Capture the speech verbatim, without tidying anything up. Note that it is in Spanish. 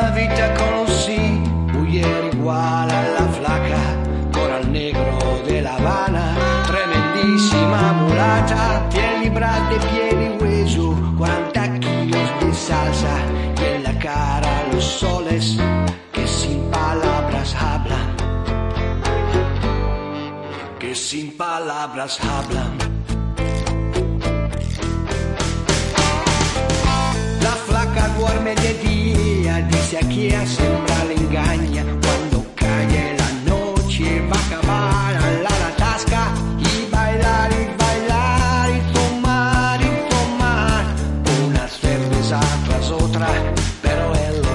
vita conocí, mujer igual a la flaca, coral negro de La Habana, tremendísima mulata, piel y bras de piel y hueso, cuarenta kilos de salsa y en la cara los soles que sin palabras hablan, que sin palabras hablan. La flaca duerme de día, dice aquí a sembrar la engaña, cuando cae la noche va a acabar a la, la tasca y bailar y bailar y tomar y tomar una cerveza tras otra, pero él